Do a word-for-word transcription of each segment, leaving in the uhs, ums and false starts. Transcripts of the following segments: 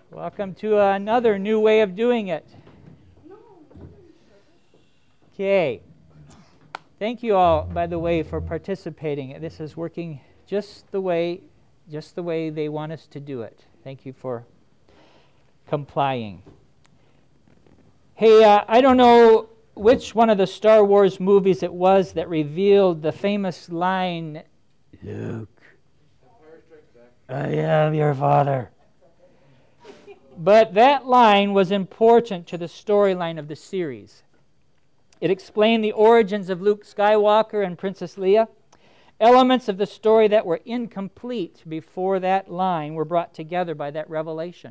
Welcome to another new way of doing it. Okay. Thank you all, by the way, for participating. This is working just the way, just the way they want us to do it. Thank you for complying. Hey, uh, I don't know which one of the Star Wars movies it was that revealed the famous line, "Luke, I am your father." But that line was important to the storyline of the series. It explained the origins of Luke Skywalker and Princess Leia. Elements of the story that were incomplete before that line were brought together by that revelation.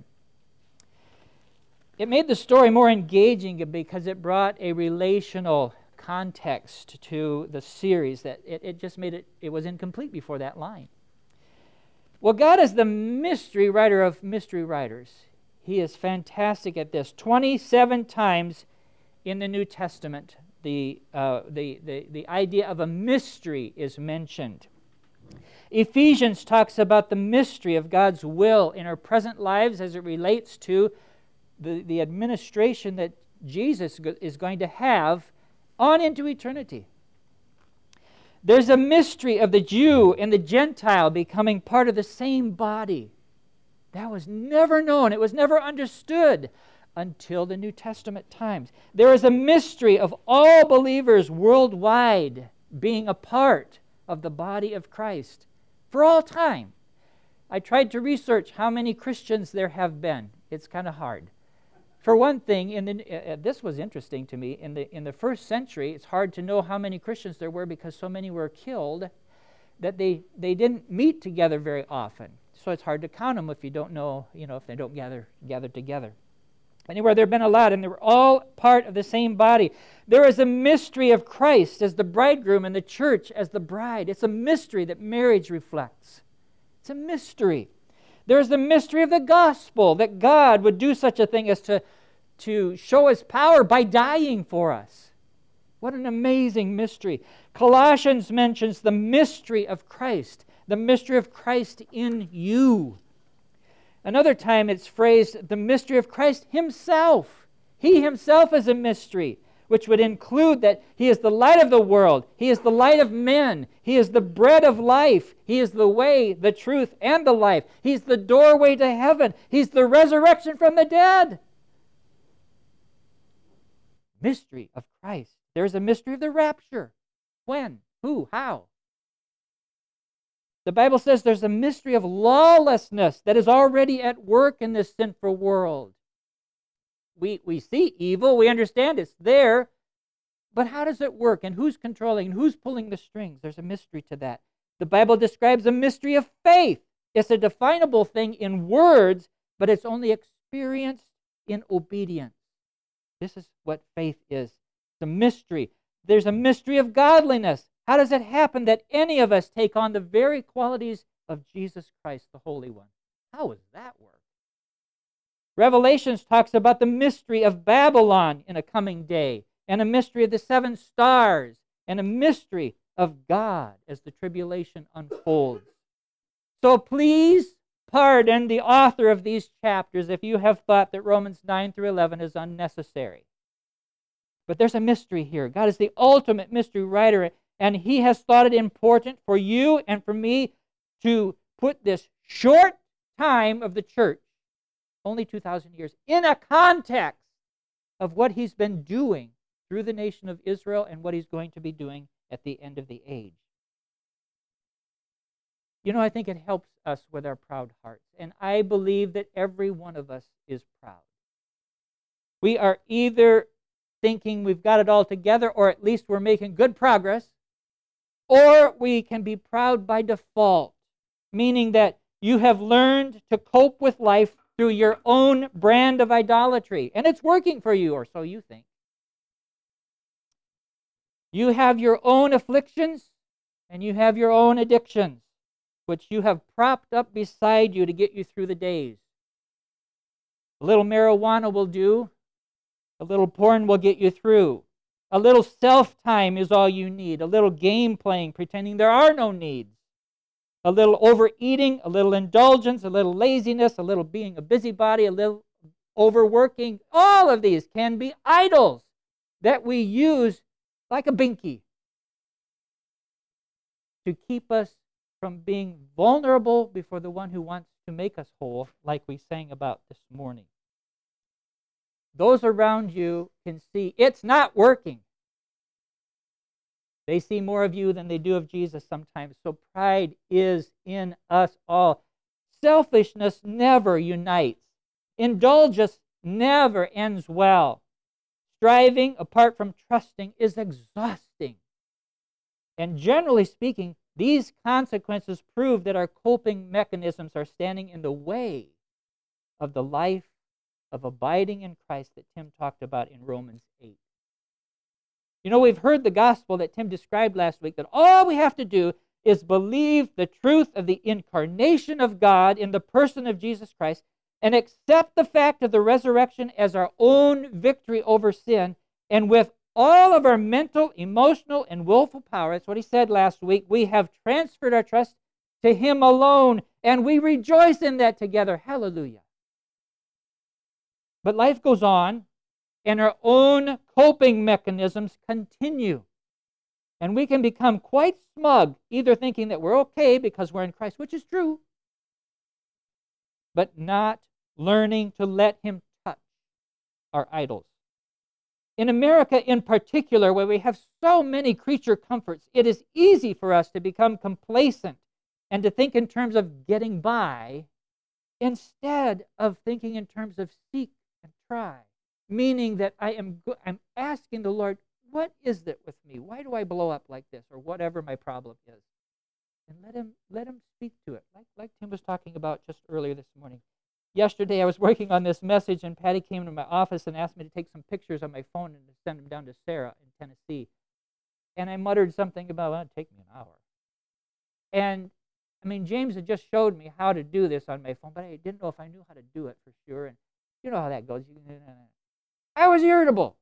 It made the story more engaging because it brought a relational context to the series that it, it just made it, it was incomplete before that line. Well, God is the mystery writer of mystery writers. He is fantastic at this. twenty-seven times in the New Testament, the, uh, the, the, the idea of a mystery is mentioned. Ephesians talks about the mystery of God's will in our present lives as it relates to the, the administration that Jesus is going to have on into eternity. There's a mystery of the Jew and the Gentile becoming part of the same body. That was never known. It was never understood until the New Testament times. There is a mystery of all believers worldwide being a part of the body of Christ for all time. I tried to research how many Christians there have been. It's kind of hard. For one thing, in the, uh, this was interesting to me. In the in the first century, it's hard to know how many Christians there were because so many were killed that they, they didn't meet together very often. So it's hard to count them if you don't know, you know, if they don't gather gather together. Anyway, there have been a lot, and they were all part of the same body. There is a mystery of Christ as the bridegroom and the church as the bride. It's a mystery that marriage reflects. It's a mystery. There's the mystery of the gospel, that God would do such a thing as to, to show His power by dying for us. What an amazing mystery. Colossians mentions the mystery of Christ, the mystery of Christ in you. Another time it's phrased, the mystery of Christ Himself. He Himself is a mystery, which would include that He is the light of the world. He is the light of men. He is the bread of life. He is the way, the truth, and the life. He's the doorway to heaven. He's the resurrection from the dead. Mystery of Christ. There's a mystery of the rapture. When? Who? How? The Bible says there's a mystery of lawlessness that is already at work in this sinful world. We, we see evil, we understand it's there, but how does it work, and who's controlling, and who's pulling the strings? There's a mystery to that. The Bible describes a mystery of faith. It's a definable thing in words, but it's only experienced in obedience. This is what faith is. It's a mystery. There's a mystery of godliness. How does it happen that any of us take on the very qualities of Jesus Christ, the Holy One? How does that work? Revelations talks about the mystery of Babylon in a coming day, and a mystery of the seven stars, and a mystery of God as the tribulation unfolds. So please pardon the author of these chapters if you have thought that Romans nine through eleven is unnecessary. But there's a mystery here. God is the ultimate mystery writer, and He has thought it important for you and for me to put this short time of the church, only two thousand years, in a context of what He's been doing through the nation of Israel and what He's going to be doing at the end of the age. You know, I think it helps us with our proud hearts, and I believe that every one of us is proud. We are either thinking we've got it all together, or at least we're making good progress, or we can be proud by default, meaning that you have learned to cope with life through your own brand of idolatry, and it's working for you, or so you think. You have your own afflictions, and you have your own addictions, which you have propped up beside you to get you through the days. A little marijuana will do. A little porn will get you through. A little self-time is all you need. A little game playing, pretending there are no needs. a little overeating, a little indulgence, a little laziness, a little being a busybody, a little overworking. All of these can be idols that we use like a binky to keep us from being vulnerable before the one who wants to make us whole, like we sang about this morning. Those around you can see it's not working. They see more of you than they do of Jesus sometimes. So pride is in us all. Selfishness never unites. Indulgence never ends well. Striving apart from trusting is exhausting. And generally speaking, these consequences prove that our coping mechanisms are standing in the way of the life of abiding in Christ that Tim talked about in Romans eight. You know, we've heard the gospel that Tim described last week, that all we have to do is believe the truth of the incarnation of God in the person of Jesus Christ and accept the fact of the resurrection as our own victory over sin, and with all of our mental, emotional, and willful power, that's what he said last week, we have transferred our trust to Him alone, and we rejoice in that together. Hallelujah. But life goes on, and our own coping mechanisms continue. And we can become quite smug, either thinking that we're okay because we're in Christ, which is true, but not learning to let Him touch our idols. In America in particular, where we have so many creature comforts, it is easy for us to become complacent and to think in terms of getting by instead of thinking in terms of seek and try, meaning that I am go- I'm asking the Lord, what is it with me? Why do I blow up like this, or whatever my problem is? And let him let him speak to it, like, like Tim was talking about just earlier this morning. Yesterday I was working on this message, and Patty came to my office and asked me to take some pictures on my phone and to send them down to Sarah in Tennessee. And I muttered something about, well, it'd take me an hour. And, I mean, James had just showed me how to do this on my phone, but I didn't know if I knew how to do it for sure. And you know how that goes. I was irritable.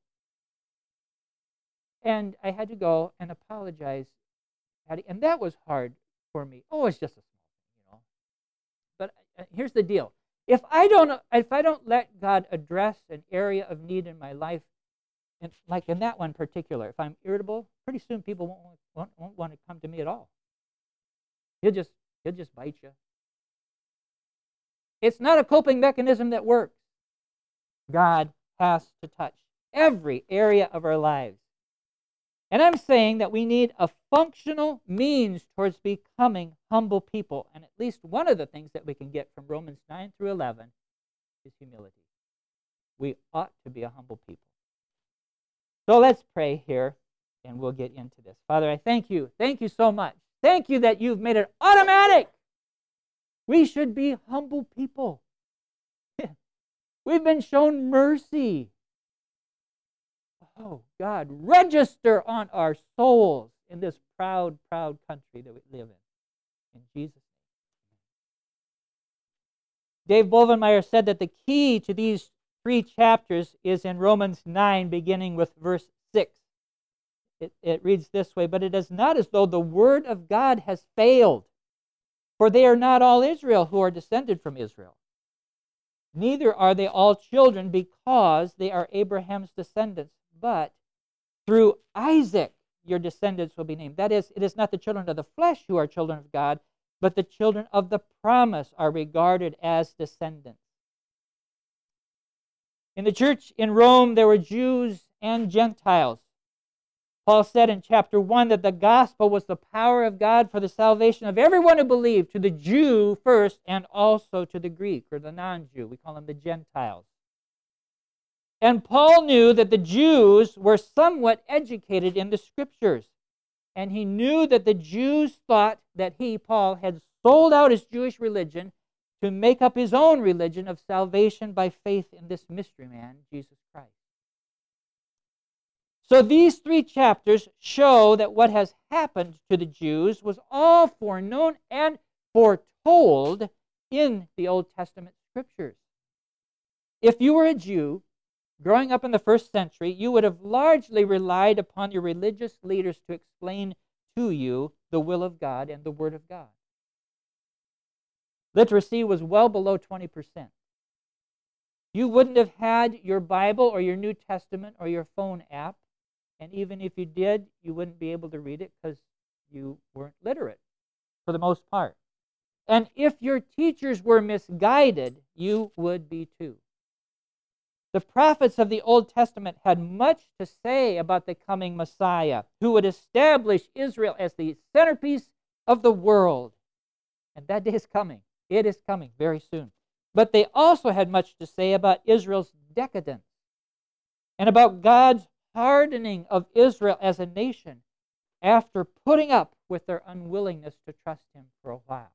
And I had to go and apologize, Patty, and that was hard for me. Oh, it's just a small thing, you know. But uh, here's the deal. If I don't, if I don't let God address an area of need in my life, and like in that one particular, if I'm irritable, pretty soon people won't, won't, won't want to come to me at all. He'll just, he'll just bite you. It's not a coping mechanism that works. God has to touch every area of our lives. And I'm saying that we need a functional means towards becoming humble people. And at least one of the things that we can get from Romans nine through eleven is humility. We ought to be a humble people. So let's pray here, and we'll get into this. Father, I thank you. Thank you so much. Thank you that you've made it automatic. We should be humble people. We've been shown mercy. Oh, God, register on our souls in this proud, proud country that we live in. In Jesus' name. Dave Bovenmeyer said that the key to these three chapters is in Romans nine, beginning with verse six. It, it reads this way, but it is not as though the word of God has failed, for they are not all Israel who are descended from Israel. Neither are they all children because they are Abraham's descendants. But through Isaac your descendants will be named. That is, it is not the children of the flesh who are children of God, but the children of the promise are regarded as descendants. In the church in Rome, there were Jews and Gentiles. Paul said in chapter one that the gospel was the power of God for the salvation of everyone who believed, to the Jew first and also to the Greek, or the non-Jew. We call them the Gentiles. And Paul knew that the Jews were somewhat educated in the Scriptures. And he knew that the Jews thought that he, Paul, had sold out his Jewish religion to make up his own religion of salvation by faith in this mystery man, Jesus Christ. So these three chapters show that what has happened to the Jews was all foreknown and foretold in the Old Testament Scriptures. If you were a Jew, growing up in the first century, you would have largely relied upon your religious leaders to explain to you the will of God and the Word of God. Literacy was well below twenty percent. You wouldn't have had your Bible or your New Testament or your phone app, and even if you did, you wouldn't be able to read it because you weren't literate for the most part. And if your teachers were misguided, you would be too. The prophets of the Old Testament had much to say about the coming Messiah, who would establish Israel as the centerpiece of the world. And that day is coming. It is coming very soon. But they also had much to say about Israel's decadence and about God's hardening of Israel as a nation after putting up with their unwillingness to trust Him for a while.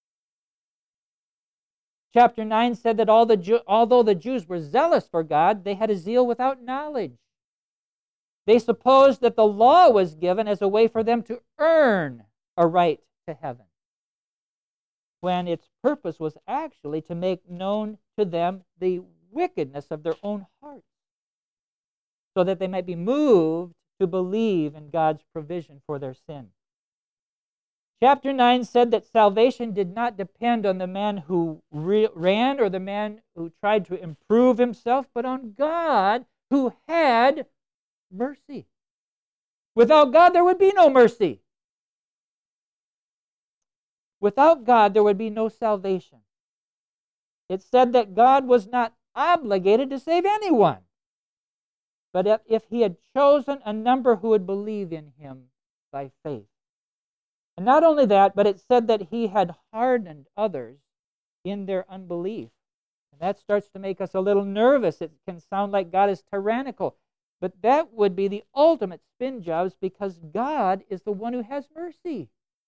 Chapter nine said that all the Jew, although the Jews were zealous for God, they had a zeal without knowledge. They supposed that the law was given as a way for them to earn a right to heaven, when its purpose was actually to make known to them the wickedness of their own hearts, so that they might be moved to believe in God's provision for their sin. Chapter nine said that salvation did not depend on the man who re- ran or the man who tried to improve himself, but on God who had mercy. Without God, there would be no mercy. Without God, there would be no salvation. It said that God was not obligated to save anyone, but if He had chosen a number who would believe in Him by faith. And not only that, but it said that He had hardened others in their unbelief. And that starts to make us a little nervous. It can sound like God is tyrannical. But that would be the ultimate spin jobs, because God is the one who has mercy.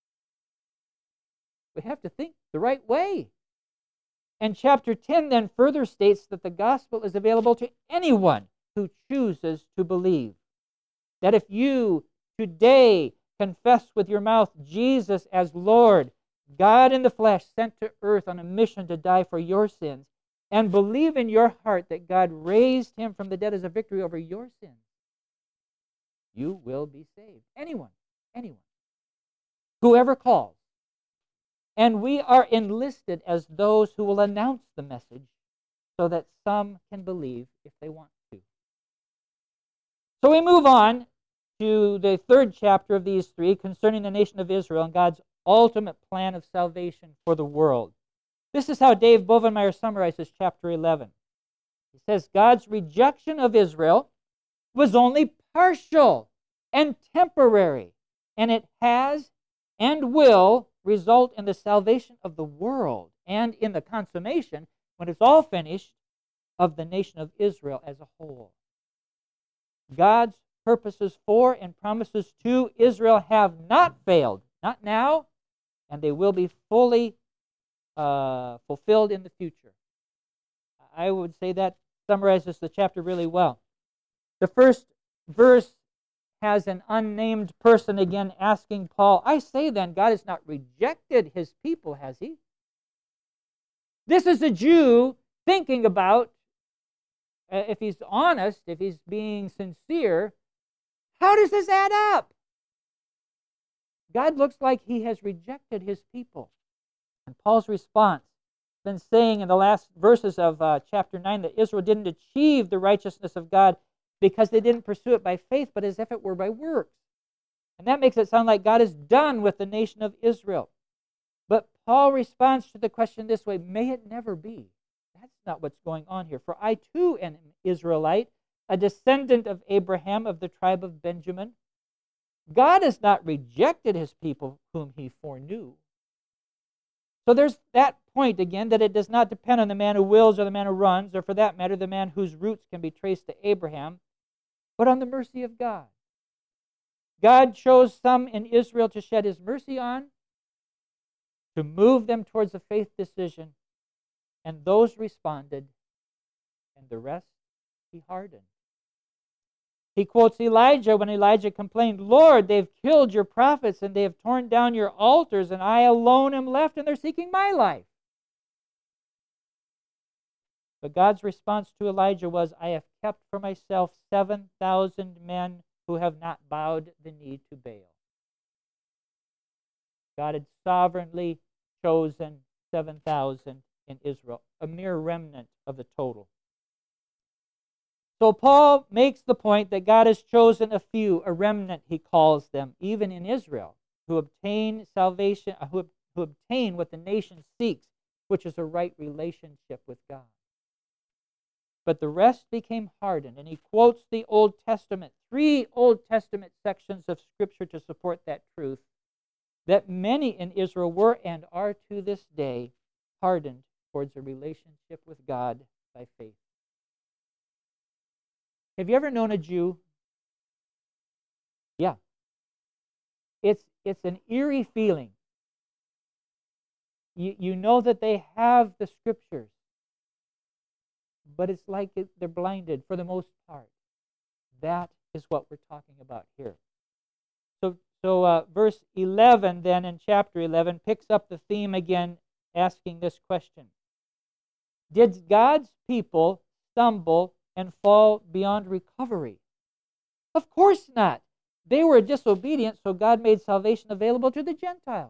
We have to think the right way. And chapter ten then further states that the gospel is available to anyone who chooses to believe. That if you today confess with your mouth Jesus as Lord, God in the flesh sent to earth on a mission to die for your sins, and believe in your heart that God raised Him from the dead as a victory over your sins, you will be saved. Anyone, anyone. Whoever calls. And we are enlisted as those who will announce the message so that some can believe if they want to. So we move on to the third chapter of these three concerning the nation of Israel and God's ultimate plan of salvation for the world. This is how Dave Bovenmeyer summarizes chapter eleven. He says, God's rejection of Israel was only partial and temporary, and it has and will result in the salvation of the world and in the consummation, when it's all finished, of the nation of Israel as a whole. God's purposes for and promises to Israel have not failed, not now, and they will be fully uh, fulfilled in the future. I would say that summarizes the chapter really well. The first verse has an unnamed person again asking Paul, I say then, God has not rejected His people, has He? This is a Jew thinking about, uh, if he's honest, if he's being sincere, how does this add up? God looks like He has rejected His people. And Paul's response, been saying in the last verses of uh, chapter nine that Israel didn't achieve the righteousness of God because they didn't pursue it by faith, but as if it were by works. And that makes it sound like God is done with the nation of Israel. But Paul responds to the question this way, may it never be. That's not what's going on here. For I too am an Israelite, a descendant of Abraham of the tribe of Benjamin. God has not rejected His people whom He foreknew. So there's that point again, that it does not depend on the man who wills or the man who runs, or for that matter, the man whose roots can be traced to Abraham, but on the mercy of God. God chose some in Israel to shed His mercy on, to move them towards a faith decision, and those responded, and the rest He hardened. He quotes Elijah when Elijah complained, Lord, they've killed your prophets and they have torn down your altars, and I alone am left, and they're seeking my life. But God's response to Elijah was, I have kept for myself seven thousand men who have not bowed the knee to Baal. God had sovereignly chosen seven thousand in Israel, a mere remnant of the total. So Paul makes the point that God has chosen a few, a remnant he calls them, even in Israel, who obtain salvation, who, who obtain what the nation seeks, which is a right relationship with God. But the rest became hardened, and he quotes the Old Testament, three Old Testament sections of Scripture to support that truth, that many in Israel were and are to this day hardened towards a relationship with God by faith. Have you ever known a Jew? Yeah. It's, it's an eerie feeling. You, you know that they have the Scriptures, but it's like it, they're blinded for the most part. That is what we're talking about here. So, so uh, verse eleven then in chapter eleven picks up the theme again, asking this question. Did God's people stumble and fall beyond recovery? Of course not. They were disobedient, so God made salvation available to the Gentiles.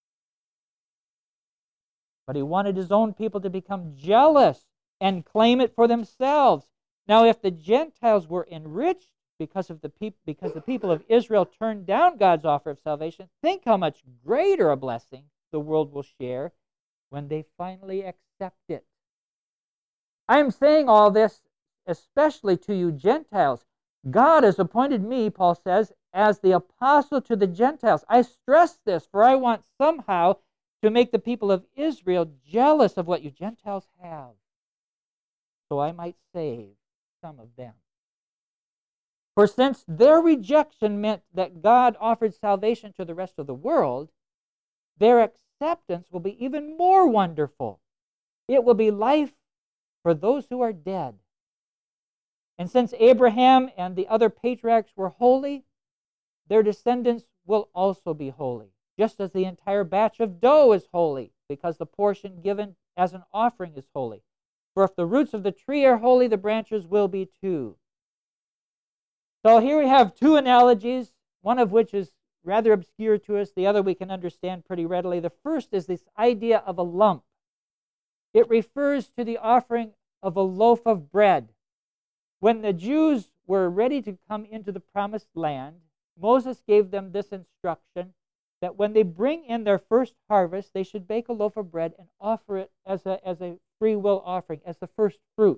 But he wanted his own people to become jealous and claim it for themselves. Now, if the Gentiles were enriched because of the peop- because the people of Israel turned down God's offer of salvation, think how much greater a blessing the world will share when they finally accept it. I am saying all this especially to you Gentiles. God has appointed me, Paul says, as the apostle to the Gentiles. I stress this, for I want somehow to make the people of Israel jealous of what you Gentiles have, so I might save some of them. For since their rejection meant that God offered salvation to the rest of the world, their acceptance will be even more wonderful. It will be life for those who are dead. And since Abraham and the other patriarchs were holy, their descendants will also be holy, just as the entire batch of dough is holy, because the portion given as an offering is holy. For if the roots of the tree are holy, the branches will be too. So here we have two analogies, one of which is rather obscure to us, the other we can understand pretty readily. The first is this idea of a lump. It refers to the offering of a loaf of bread. When the Jews were ready to come into the promised land, Moses gave them this instruction, that when they bring in their first harvest, they should bake a loaf of bread and offer it as a, as a free will offering, as the first fruit.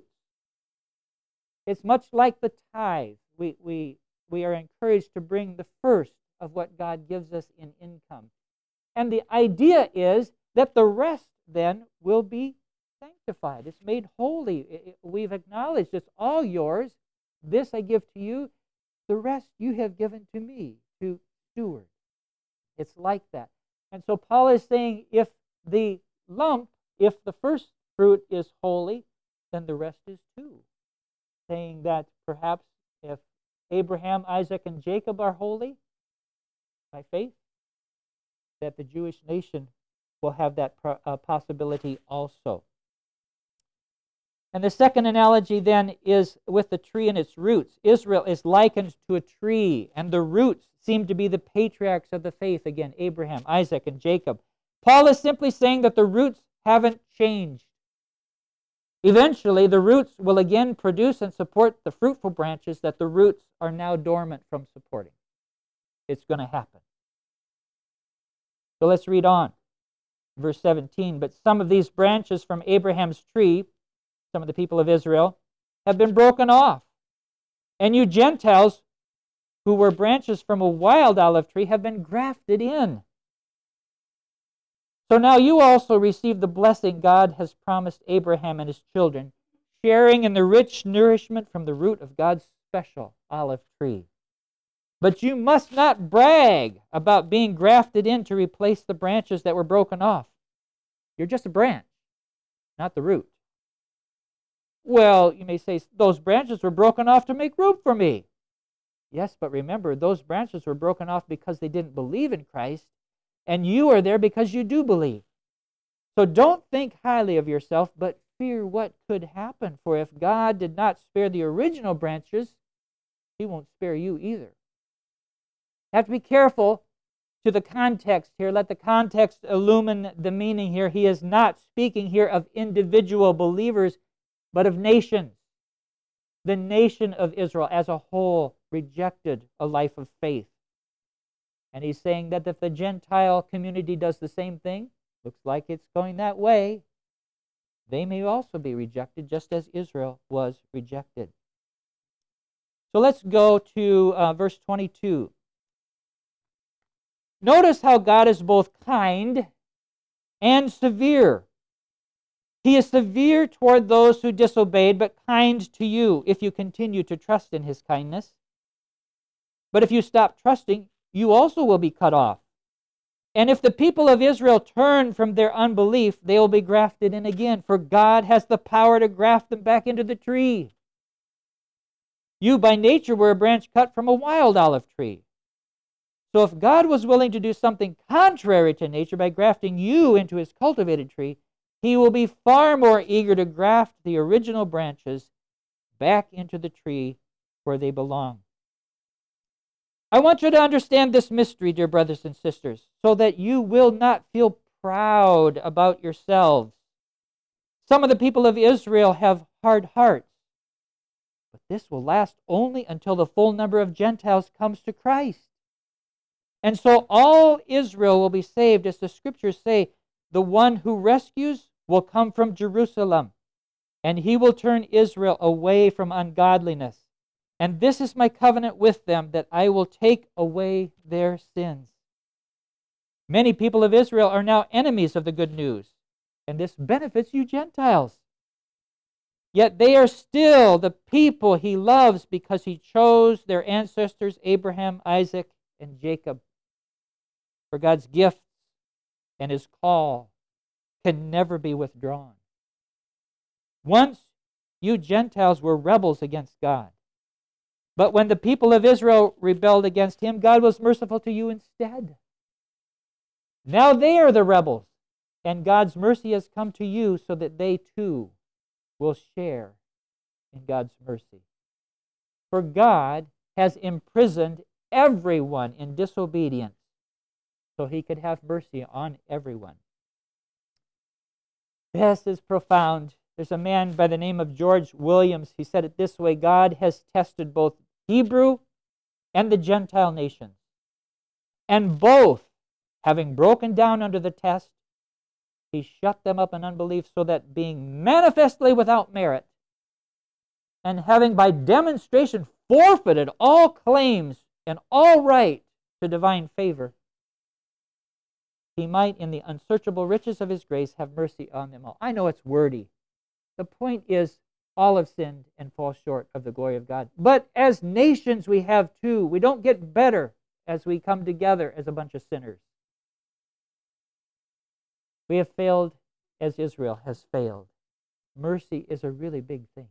It's much like the tithe. We, we, we are encouraged to bring the first of what God gives us in income. And the idea is that the rest then will be sanctified. It's made holy. It, it, we've acknowledged it's all yours. This I give to you. The rest you have given to me to steward. It's like that. And so Paul is saying if the lump, if the first fruit is holy, then the rest is too. Saying that perhaps if Abraham, Isaac, and Jacob are holy by faith, that the Jewish nation will have that uh, possibility also. And the second analogy then is with the tree and its roots. Israel is likened to a tree, and the roots seem to be the patriarchs of the faith. Again, Abraham, Isaac, and Jacob. Paul is simply saying that the roots haven't changed. Eventually, the roots will again produce and support the fruitful branches that the roots are now dormant from supporting. It's going to happen. So let's read on. Verse seventeen, but some of these branches from Abraham's tree, some of the people of Israel, have been broken off. And you Gentiles, who were branches from a wild olive tree, have been grafted in. So now you also receive the blessing God has promised Abraham and his children, sharing in the rich nourishment from the root of God's special olive tree. But you must not brag about being grafted in to replace the branches that were broken off. You're just a branch, not the root. Well, you may say, those branches were broken off to make room for me. Yes, but remember, those branches were broken off because they didn't believe in Christ, and you are there because you do believe. So don't think highly of yourself, but fear what could happen. For if God did not spare the original branches, he won't spare you either. You have to be careful to the context here. Let the context illumine the meaning here. He is not speaking here of individual believers, but of nations. The nation of Israel as a whole rejected a life of faith. And he's saying that if the Gentile community does the same thing, looks like it's going that way, they may also be rejected just as Israel was rejected. So let's go to uh, verse twenty-two. Notice how God is both kind and severe. He is severe toward those who disobeyed, but kind to you if you continue to trust in his kindness. But if you stop trusting, you also will be cut off. And if the people of Israel turn from their unbelief, they will be grafted in again, for God has the power to graft them back into the tree. You by nature were a branch cut from a wild olive tree. So if God was willing to do something contrary to nature by grafting you into his cultivated tree, he will be far more eager to graft the original branches back into the tree where they belong. I want you to understand this mystery, dear brothers and sisters, so that you will not feel proud about yourselves. Some of the people of Israel have hard hearts, but this will last only until the full number of Gentiles comes to Christ. And so all Israel will be saved, as the scriptures say, the one who rescues will come from Jerusalem, and he will turn Israel away from ungodliness. And this is my covenant with them, that I will take away their sins. Many people of Israel are now enemies of the good news, and this benefits you Gentiles. Yet they are still the people he loves because he chose their ancestors, Abraham, Isaac, and Jacob. For God's gift and his call can never be withdrawn. Once you Gentiles were rebels against God. But when the people of Israel rebelled against him, God was merciful to you instead. Now they are the rebels, and God's mercy has come to you so that they too will share in God's mercy. For God has imprisoned everyone in disobedience so he could have mercy on everyone. This is profound. There's a man by the name of George Williams. He said it this way: God has tested both Hebrew and the Gentile nations, and both, having broken down under the test, he shut them up in unbelief, so that being manifestly without merit, and having by demonstration forfeited all claims and all right to divine favor, he might, in the unsearchable riches of his grace, have mercy on them all. I know it's wordy. The point is, all have sinned and fall short of the glory of God. But as nations we have too. We don't get better as we come together as a bunch of sinners. We have failed as Israel has failed. Mercy is a really big thing.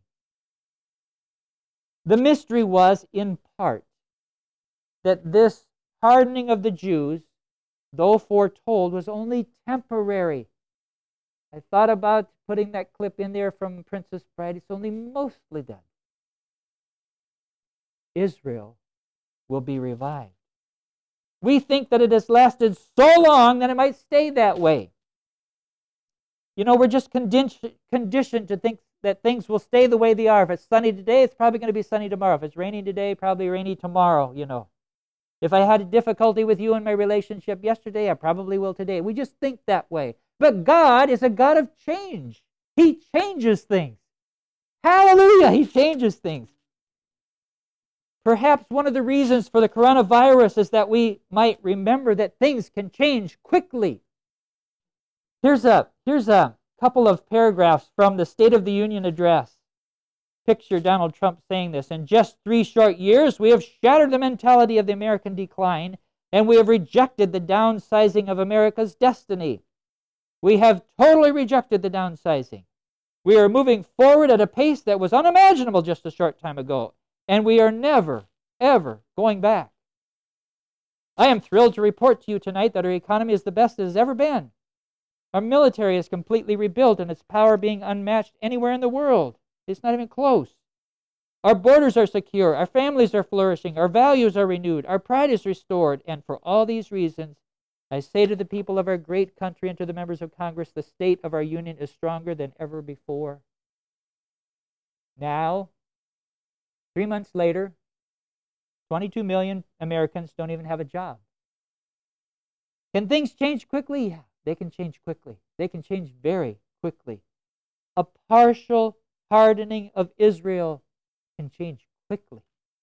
The mystery was, in part, that this hardening of the Jews, though foretold, was only temporary. I thought about putting that clip in there from Princess Bride. It's only mostly done. Israel will be revived. We think that it has lasted so long that it might stay that way. You know, we're just condi- conditioned to think that things will stay the way they are. If it's sunny today, it's probably going to be sunny tomorrow. If it's raining today, probably rainy tomorrow, you know. If I had a difficulty with you in my relationship yesterday, I probably will today. We just think that way. But God is a God of change. He changes things. Hallelujah, he changes things. Perhaps one of the reasons for the coronavirus is that we might remember that things can change quickly. Here's a, here's a couple of paragraphs from the State of the Union address. Picture Donald Trump saying this: in just three short years, we have shattered the mentality of the American decline, and we have rejected the downsizing of America's destiny. We have totally rejected the downsizing. We are moving forward at a pace that was unimaginable just a short time ago, and we are never, ever going back. I am thrilled to report to you tonight that our economy is the best it has ever been. Our military is completely rebuilt, and its power being unmatched anywhere in the world. It's not even close. Our borders are secure. Our families are flourishing. Our values are renewed. Our pride is restored. And for all these reasons, I say to the people of our great country and to the members of Congress, the state of our union is stronger than ever before. Now, three months later, twenty-two million Americans don't even have a job. Can things change quickly? Yeah, they can change quickly. They can change very quickly. A partial hardening of Israel can change quickly.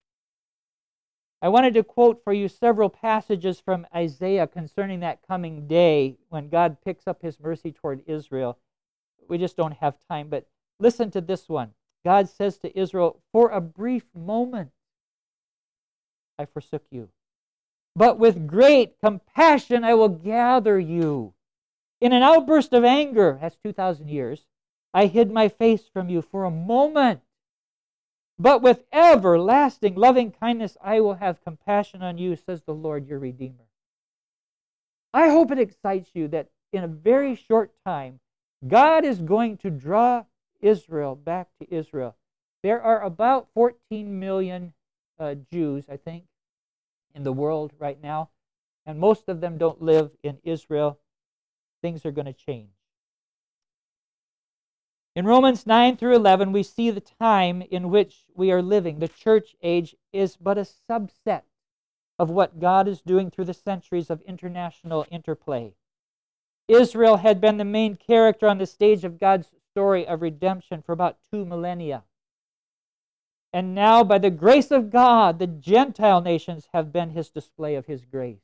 I wanted to quote for you several passages from Isaiah concerning that coming day when God picks up his mercy toward Israel. We just don't have time, but listen to this one. God says to Israel, "For a brief moment I forsook you, but with great compassion I will gather you. In an outburst of anger," that's two thousand years, "I hid my face from you for a moment. But with everlasting loving kindness I will have compassion on you, says the Lord your Redeemer." I hope it excites you that in a very short time, God is going to draw Israel back to Israel. There are about fourteen million uh, Jews, I think, in the world right now, and most of them don't live in Israel. Things are going to change. In Romans nine through eleven, we see the time in which we are living. The church age is but a subset of what God is doing through the centuries of international interplay. Israel had been the main character on the stage of God's story of redemption for about two millennia. And now, by the grace of God, the Gentile nations have been his display of his grace.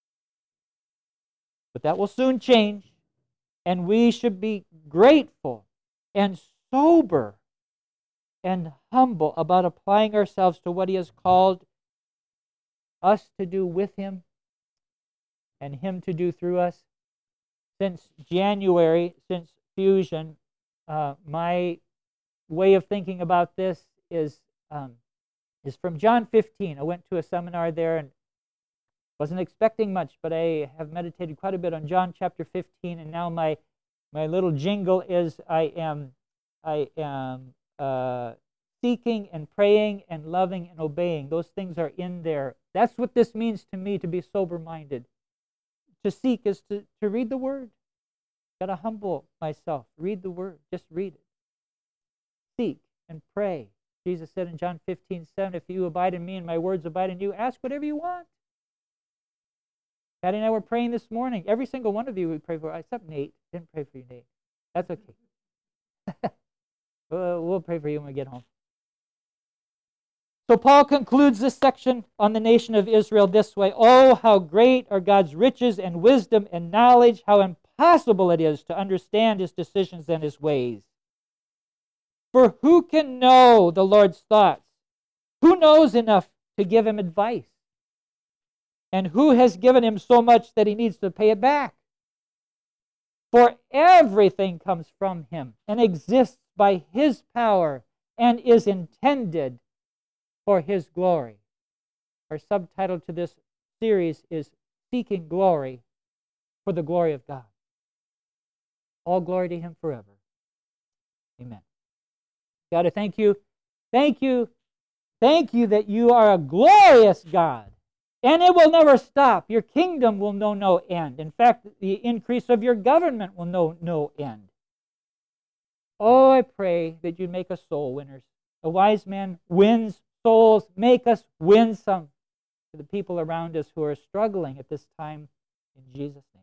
But that will soon change, and we should be grateful and sober and humble about applying ourselves to what he has called us to do with him and him to do through us. Since January, since Fusion, uh, my way of thinking about this is um, is from John fifteen. I went to a seminar there and wasn't expecting much, but I have meditated quite a bit on John chapter fifteen, and now my my little jingle is I am I am uh, seeking and praying and loving and obeying. Those things are in there. That's what this means to me, to be sober-minded. To seek is to, to read the Word. Got to humble myself. Read the Word. Just read it. Seek and pray. Jesus said in John fifteen seven, "If you abide in me and my words abide in you, ask whatever you want." Patty and I were praying this morning. Every single one of you we pray for, except Nate. Didn't pray for you, Nate. That's okay. We'll pray for you when we get home. So Paul concludes this section on the nation of Israel this way: "Oh, how great are God's riches and wisdom and knowledge, how impossible it is to understand his decisions and his ways. For who can know the Lord's thoughts? Who knows enough to give him advice? And who has given him so much that he needs to pay it back? For everything comes from him and exists by his power and is intended for his glory." Our subtitle to this series is "Seeking Glory for the Glory of God." All glory to him forever. Amen. God, I thank you. Thank you. Thank you that you are a glorious God. And it will never stop. Your kingdom will know no end. In fact, the increase of your government will know no end. Oh, I pray that you make us soul winners. A wise man wins souls. Make us win some to the people around us who are struggling at this time. In Jesus' name.